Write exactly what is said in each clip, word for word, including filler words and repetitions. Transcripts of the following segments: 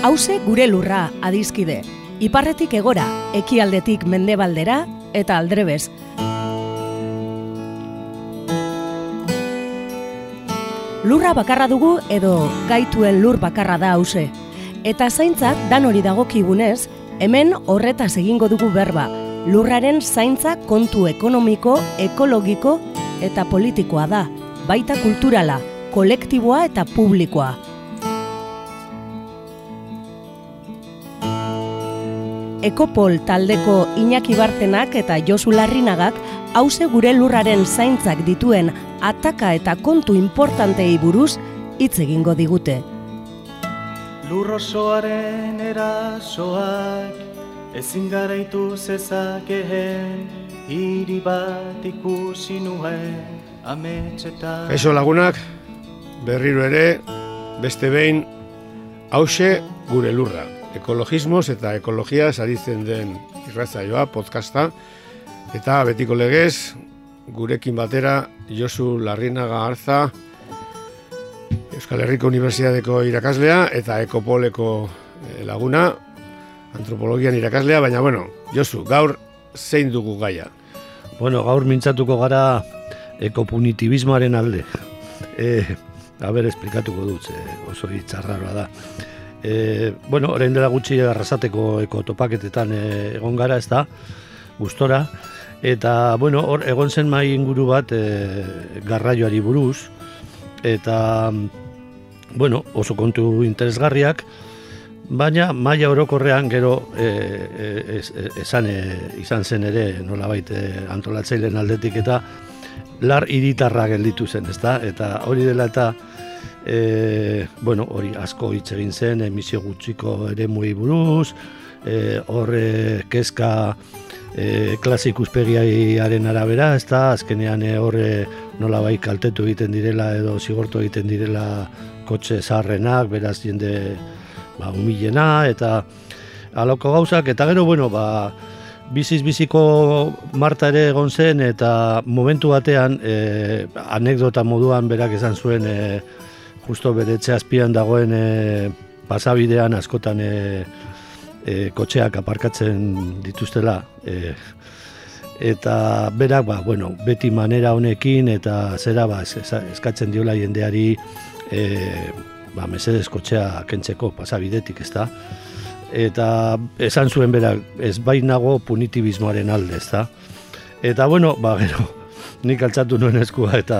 Hauze gure lurra, adizkide. Iparretik egora, ekialdetik mendebaldera eta aldrebez. Lurra bakarra dugu edo gaituen lur bakarra da hauze. Eta zaintzak dan hori dagokigunez, hemen horretaz egingo dugu berba. Lurraren zaintza kontu ekonomiko, ekologiko eta politikoa da, baita kulturala, kolektiboa eta publikoa. Ekopol taldeko Iñaki Bartenak eta Josu Larrinagak hauze gure lurraren zaintzak dituen ataka eta kontu importantei buruz hitz egingo digute. Lur osoaren erasoak ezin garaitu zezakeen, hiri bat ikusi nuen ametsetan. Kaixo lagunak, berriro ere, beste behin, hauxe gure lurra. Ekologismoz eta ekologia aritzen den irratsaioa, podcasta, eta betiko legez, gurekin batera, Josu Larrinaga Arza, Euskal Herriko Unibertsitateko irakaslea eta Ekopoleko laguna, antropologian irakaslea, baina, bueno, Josu, gaur zein dugu gaia? Bueno, gaur mintzatuko gara ekopunitibismoaren alde. E, a ber, esplikatuko dut, e, oso hitzarraroa da. E, bueno, orain dela gutxi Arrasateko ekotopaketetan e, egon gara, ez da, gustora, eta, bueno, hor egon zen mai inguru bat e, garraioari buruz, eta, bueno, oso kontu interesgarriak, baina maila orokorrean gero e, e, es, esan, e, izan zen ere nolabait e, antolatzaileen aldetik eta lar hiritarra gelditu zen, ezta? Eta hori dela eta e, bueno, hori asko hitz egin zen emisio gutxiko eremuei buruz, e, hor e, kezka e, klase ikuspegiaren arabera, ezta? Azkenean e, hor e, nolabait kaltetu egiten direla edo zigortu egiten direla kotxe zaharrenak, beraz jende ba, humilena eta aloko gauzak, eta gero, bueno, ba, biziz biziko Marta ere egon zen, eta momentu batean, e, anekdota moduan berak esan zuen, e, justo bere etxe azpian dagoen e, pasabidean askotan e, e, kotxeak aparkatzen dituztela, e, eta berak, ba, bueno, beti manera honekin, eta zera, ba, eskatzen diola jendeari, e, ba, mesedez kotxea kentzeko pasabidetik, ez da? Eta esan zuen berak, ez bainago punitibismoaren alde, ez da? Eta, bueno, ba, gero, nik altzatu nuen eskua eta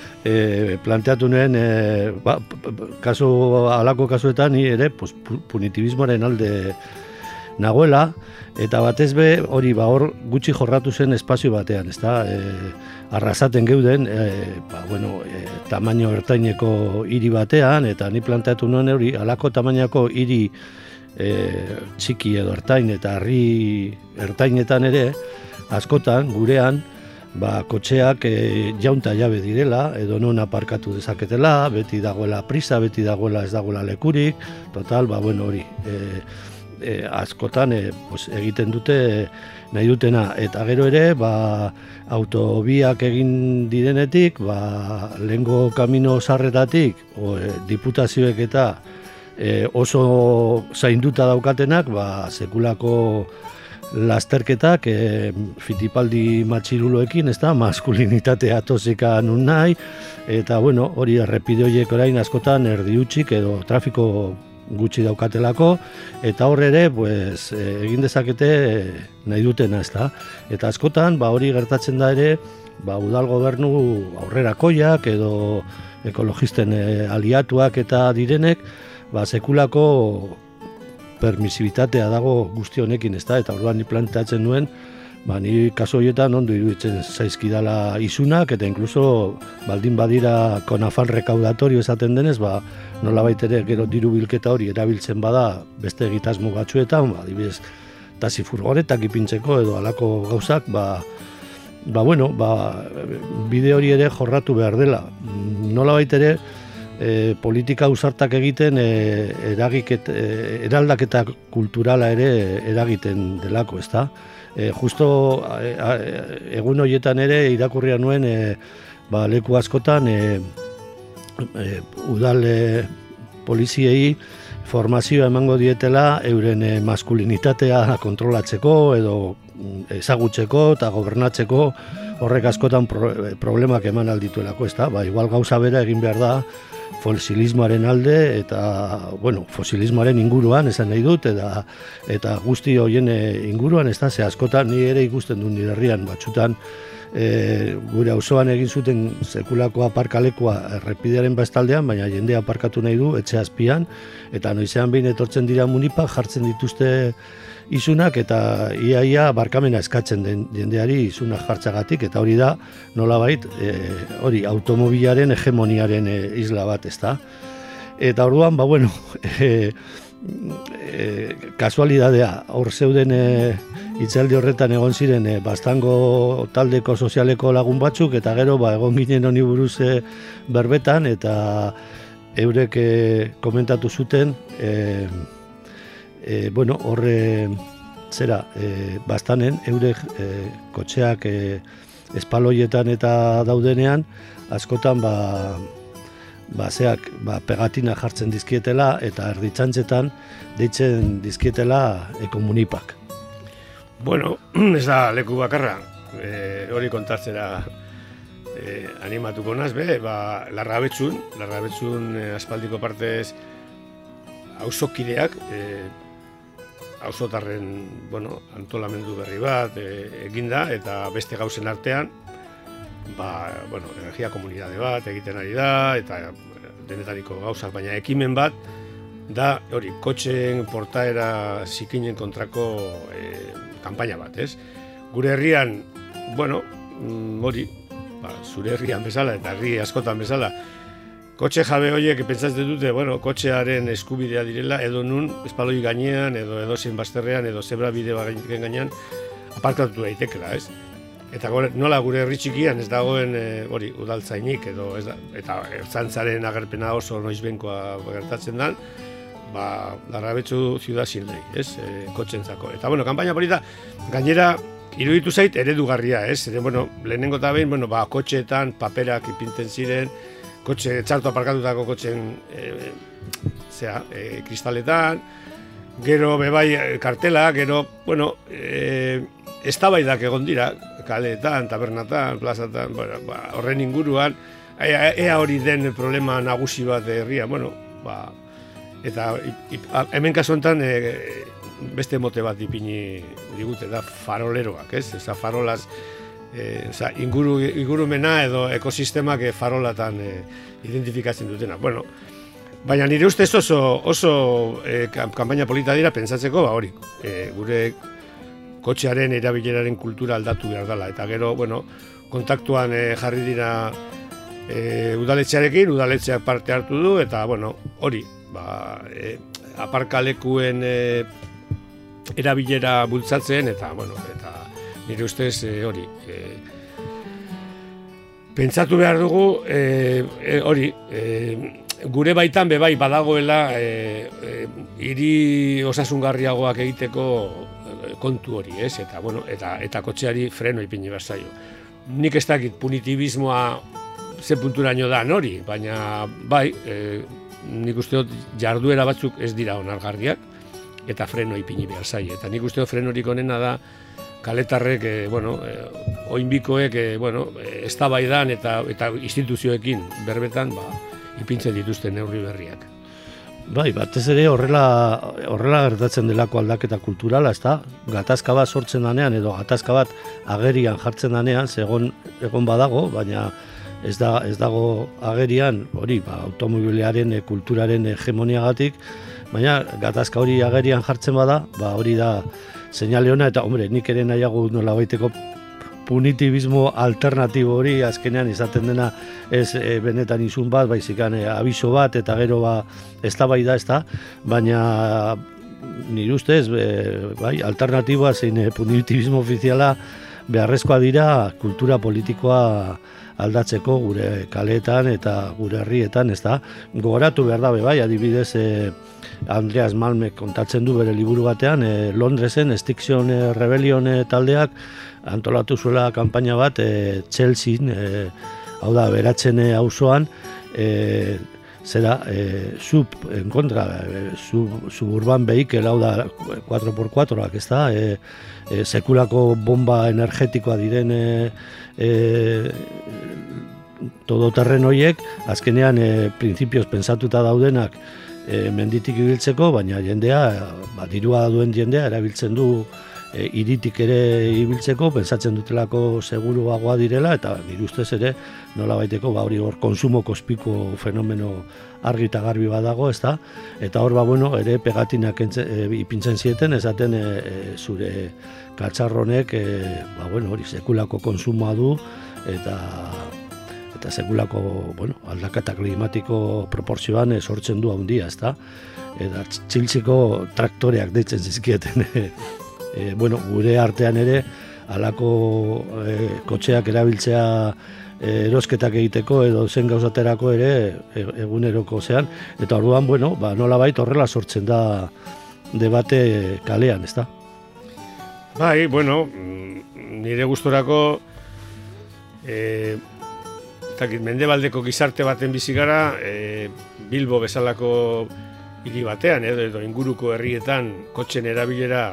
e, planteatu nuen, e, ba, kasu, alako kasuetan, ni ere, pues, punitibismoaren alde nagoela, eta batez be, hori, ba, hor gutxi jorratu zen espazio batean, ez da? E, Arrasaten geuden, e, ba, bueno, e, tamaino ertaineko hiri batean, eta ni planteatu nuen hori, alako tamainako hiri e, txiki edo ertain eta herri ertainetan ere, askotan, gurean, ba, kotxeak e, jaunta jabe direla, edo non aparkatu dezaketela, beti dagoela prisa, beti dagoela ez dagoela lekurik, total, ba, bueno, hori, e, e, askotan e, pues, egiten dute e, nahi dutena, eta gero ere, ba, autobiak egin direnetik, ba, lehengo kamino sarretatik, o, e, diputazioek eta e, oso zainduta daukatenak, ba, sekulako lasterketak, e, fitipaldi matxiruloekin, ez da, maskulinitatea tosika nun nahi, eta, bueno, hori errepide horiek orain askotan erdi hutsik edo trafiko gutxi daukatelako, eta horre ere, pues, egin dezakete nahi dutena, ez da. Eta askotan, ba, hori gertatzen da ere, ba, udal gobernu aurrerakoiak edo ekologisten e, aliatuak eta direnek, ba, sekulako permisibitatea dago guzti honekin, ez da, eta orduan ni planteatzen nuen, ba, ni kaso horietan ondo iruditzen zaizkidala isunak, eta inkluso baldin badira con afán recaudatorio esaten denez, ba, nolabait ere gero diru bilketa hori erabiltzen bada beste egitasmo batzuetan, ba, adibidez, taxi furgonetak ipintzeko edo halako gauzak, ba, ba, bueno, ba, bide hori ere jorratu behar dela. Nolabait ere, e, politika ausartak egiten e, eragiket, e, eraldaketa kulturala ere eragiten delako, ezta? E, justo e, e, egun horietan ere irakurria nuen e, ba, leku askotan e, e, udal e, poliziei formazioa emango dietela euren maskulinitatea kontrolatzeko edo ezagutzeko eta gobernatzeko horrek askotan pro, problemak eman aldituelako, ezta? Ba, igual gauza bera egin behar da fosilismoaren alde eta, bueno, fosilismoaren inguruan esan nahi dut eta eta guzti horien inguruan, ezta? Ze askotan ni ere ikusten dut nire herrian batzutan e, gure auzoan egin zuten sekulako aparkalekua errepidearen bestaldean, baina jendea aparkatu nahi du etxe azpian eta noizean behin etortzen dira munipak jartzen dituzte izunak eta iaia barkamena eskatzen den jendeari izunak jartzagatik eta hori da nolabait e, hori automobilaren hegemoniaren e, isla bat, ezta? Eta orduan, ba bueno, e, e, kasualidadea, hor zeuden e, hitzaldi horretan egon ziren e, Baztango taldeko sozialeko lagun batzuk eta gero ba egon ginen honi buruz e, berbetan eta eurek e, komentatu zuten e, E, bueno, horre zera, e, Baztanen eurek e, kotxeak e, espaloietan eta daudenean askotan ba, ba, zeak, ba, pegatina jartzen dizkietela eta erditzantzetan deitzen dizkietela ekomunipak. Bueno, ez da leku bakarra, e, hori kontatzera e, animatuko naz, be, ba, Larrabetxun, Larrabetxun e, aspaldiko partez auzokideak, e, auzotarren, bueno, antolamendu berri bat e, eginda eta beste gauzen artean ba, bueno, energia komunidade bat egiten ari da eta denetariko gauzak, baina ekimen bat da hori kotxeen portaera zikinen kontrako e, kanpaina bat, ez? Gure herrian, bueno, hori, ba, zure herrian bezala eta herri askotan bezala kotxe jabe horiek pentsatzen dute, bueno, kotxearen eskubidea direla, edo nun, espaloi gainean, edo edozein bazterrean, edo zebra bide bagen gainean, aparkatu daitekela, ez? Eta gore, nola gure herri txikian ez dagoen hori e, udaltzainik, edo ez da, eta ertzaintzaren agerpena oso noizbenkoa gertatzen da, ba, Larrabetxu ziudad sin ley, ez? E, kotxentzako. Eta, bueno, kanpaina polita, gainera, iruditu zait eredugarria, ez? Ere, bueno, lehenengo eta behin, bueno, ba, kotxeetan paperak ipintzen ziren, kotxe, txarto aparkatutako kotxen e, zera, e, kristaletan, gero bebai kartela, gero, bueno, e, eztabaidak egon dira, kaleetan, tabernatan, plazatan, bueno, ba, horren inguruan, ea, ea hori den problema nagusi bat herria, bueno, ba, eta ip, hemen kasu honetan e, beste mote bat ipini digute, da faroleroak, ez? Eza farolaz, E, oza, inguru, ingurumena edo ekosistemak e, farolatan e, identifikatzen dutena. Bueno, baina nire ustez oso, oso e, kanpaina polita dira pentsatzeko, ba hori, e, gure kotxearen erabileraren kultura aldatu behar dela. Eta gero, bueno, kontaktuan e, jarri dira e, udaletxearekin, udaletxeak parte hartu du, eta, bueno, hori, ba, e, aparkalekuen e, erabilera bultzatzen, eta, bueno, eta nire ustez e, hori, e, pentsatu behar dugu, e, e, hori, e, gure baitan bebai badagoela e, e, hiri osasungarriagoak egiteko kontu hori, ez? Eta, bueno, eta, eta kotxeari freno ipini behar zaio. Nik ez dakit punitibismoa ze punturaino da hori, baina bai, e, nik uste dut jarduera batzuk ez dira onargarriak eta freno ipini behar zaio. Eta nik uste dut frenorik onena da kaletarrek, eh, bueno, eh, oinbikoek, eh, bueno, eh, eztabaidan eta eta instituzioekin berbetan, ba, ipintzen dituzten neurri berriak. Bai, batez ere horrela horrela gertatzen delako aldaketa kulturala, ezta? Gatazka bat sortzen danean edo gatazka bat agerian jartzen danean, egon egon badago, baina ez da ez dago agerian, hori, ba, automobilearen e, kulturaren hegemoniagatik, baina gatazka hori agerian jartzen bada, ba, hori da seinale ona, eta hombre, nik ere nahiago nola baiteko punitibismo alternatibo hori azkenean izaten dena ez e, benetan izun bat, baizikan e, abiso bat, eta gero ba, eztabaida, ezta, baina nire ustez, e, bai, alternatiboa zein e, punitibismo ofiziala beharrezkoa dira kultura politikoa aldatzeko gure kaleetan eta gure herrietan, ezta. Gogoratu behar dabe, bai, adibidez, e, Andreas Malmek kontatzen du bere liburu batean, e, Londresen Extinction Rebellion e, taldeak antolatu zuela kanpaina bat e, Chelsea, e, hau da, beratzen e, auzoan, e, zera, e, sub, en kontra, e, sub, suburban vehikel, hau da, cuatro por cuatroak, ez da, e, e, sekulako bomba energetikoa diren e, e, todoterren horiek, azkenean e, printzipioz pensatuta daudenak e, menditik ibiltzeko, baina jendea, ba, dirua duen jendea erabiltzen du e, iritik ere ibiltzeko, pensatzen dutelako seguruagoa direla, eta nire ustez ere nola baiteko, ba, hori hor konsumo kospiko fenomeno argi eta garbi badago, ez da? Eta hor, ba, bueno, ere pegatinak entze, e, ipintzen zieten, esaten e, e, zure katxarronek, e, ba, bueno, hori sekulako konsumoa du, eta eta sekulako, bueno, aldaketa klimatiko proporzioan e, sortzen du handia, ez da? Eta txiltziko traktoreak deitzen zizkieten, e, e, bueno, gure artean ere, halako e, kotxeak erabiltzea e, erosketak egiteko edo zen gauzaterako ere e, eguneroko zean, eta orduan, bueno, ba, nolabait horrela sortzen da debate kalean, ez da? Bai, bueno, nire gustorako e, takit, mendebaldeko gizarte baten bizi gara, e, Bilbo bezalako hiri batean, edo, edo inguruko herrietan kotxen erabilera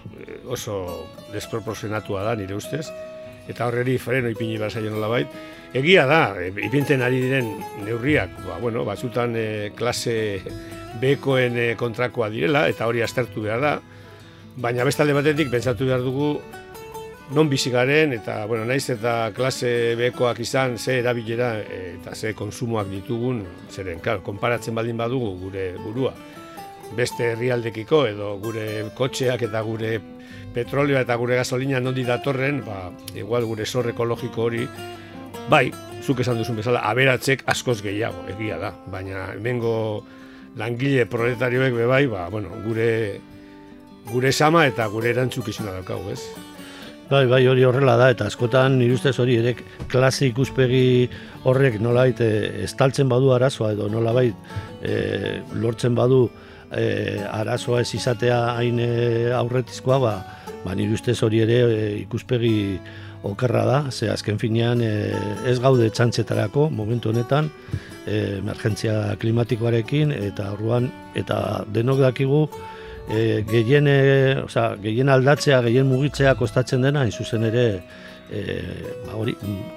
oso desproportzionatua da nire ustez, eta horreri freno ipini behar zaio nolabait. Egia da, ipintzen ari diren neurriak, ba, bueno, batzutan e, klase bekoen e, kontrakoa direla, eta hori aztertu behar da, baina bestalde batetik pentsatu behar dugu non bizi garen, eta, bueno, naiz eta klase bekoak izan, ze erabilera e, eta ze konsumoak ditugun, zeren, klar, konparatzen baldin badugu gure burua, beste herrialdekiko edo gure kotxeak eta gure petrolioa eta gure gasolina nondi datorren, ba, igual gure zor ekologiko hori, bai, zuk esan duzun bezala, aberatzek askoz gehiago, egia da, baina hemengo langile proletarioek bebai, ba, bueno, gure gure sama eta gure erantzukizuna daukagu, ez? Bai, bai, hori horrela da, eta askotan nire ustez hori ere klase ikuspegi horrek nolabait e, estaltzen badu arazoa edo nolabait e, lortzen badu e, arazoa ez izatea hain e, aurretizkoa, ba, ba nire ustez hori ere e, ikuspegi okerra da, ze azken finean e, ez gaude txantxetarako momentu honetan e, emergentzia klimatikoarekin eta orduan eta denok dakigu e, gehien, e, oza, gehien aldatzea, gehien mugitzea kostatzen dena, hain zuzen ere e, ba hori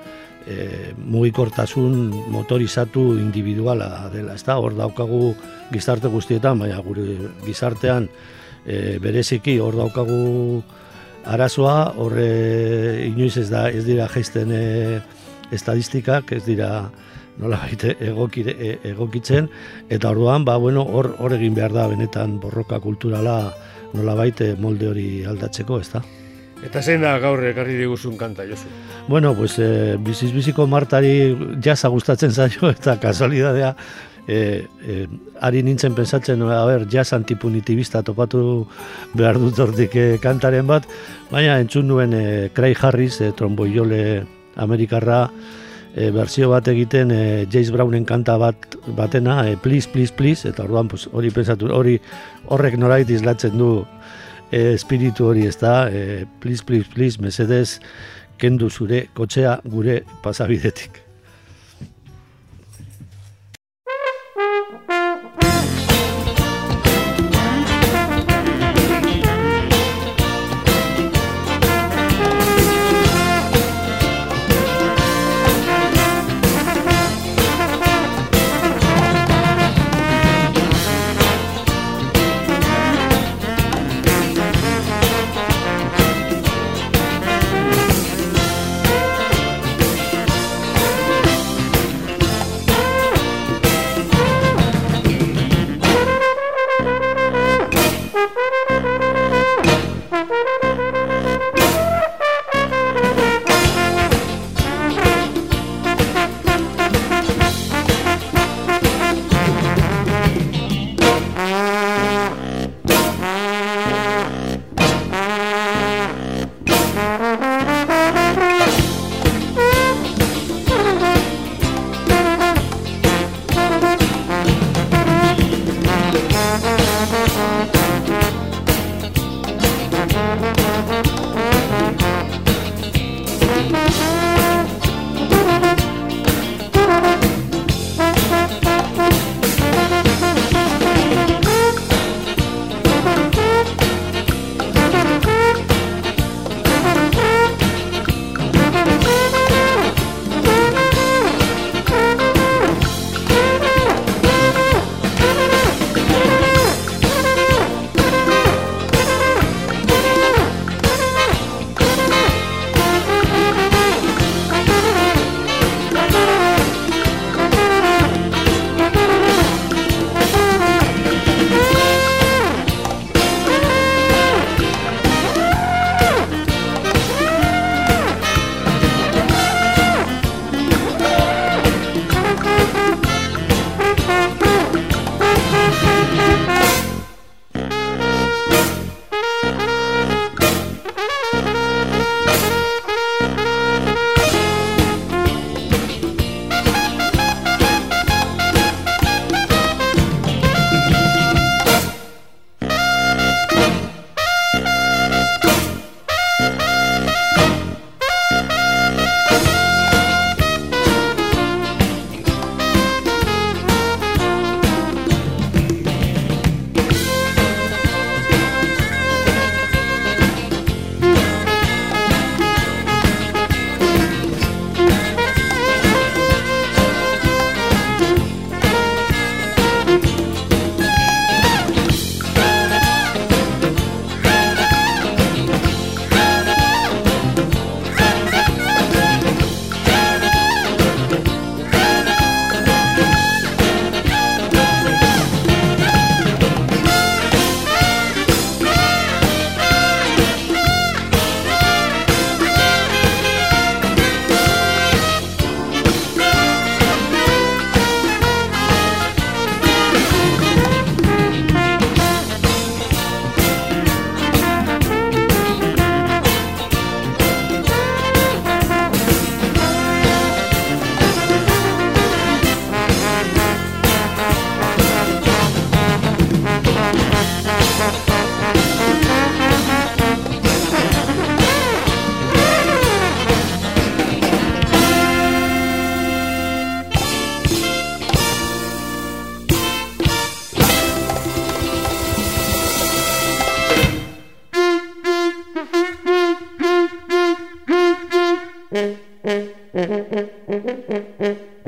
e, mugikortasun motorizatu individuala dela, ezta? Hor daukagu gizarte guztietan, baina gure gizartean e, bereziki hor daukagu arazoa, horre inoiz ez da ez dira jaisten e, estadistikak, ez dira nolabait egokire, e, egokitzen, eta orduan ba bueno, hor hor egin behar da benetan borroka kulturala nolabait molde hori aldatzeko, ezta? Eta zein da gaur ekarri diguzun kanta, Josu? Bueno, pues e, biziz biziko Martari jazza gustatzen zaio eta kasualidadea E, e, ari nintzen pensatzen, a ber, jazz antipunitibista topatu behar dut hortik e, kantaren bat, baina entzun nuen e, Craig Harris, e, tromboiole amerikarra, e, berzio bat egiten e, James Brownen kanta bat batena, e, Please, Please, Please, eta orduan pues, hori pensatu, hori horrek norait islatzen du e, espiritu hori, ez da, e, Please, Please, Please, mesedez, kendu zure kotxea gure pasabidetik.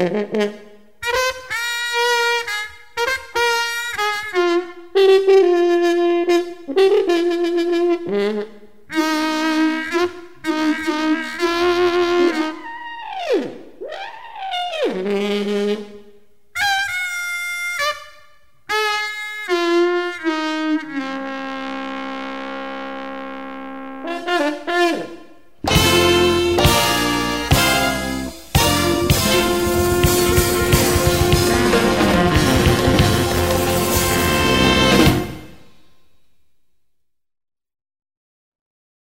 Mm-hmm.